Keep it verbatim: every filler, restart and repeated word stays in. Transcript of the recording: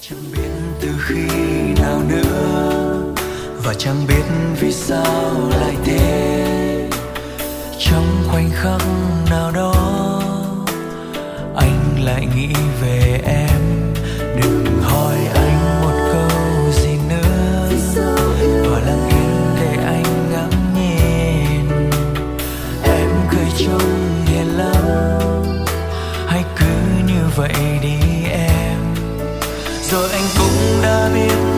Chẳng biết từ khi nào nữa và chẳng biết vì sao lại thế. Trong khoảnh khắc nào đó anh lại nghĩ về em. Đừng hỏi anh một câu gì nữa và lặng im để anh ngắm nhìn. Em cười trông hiền lắm, hãy cứ như vậy đi em. Rồi anh cũng đã biết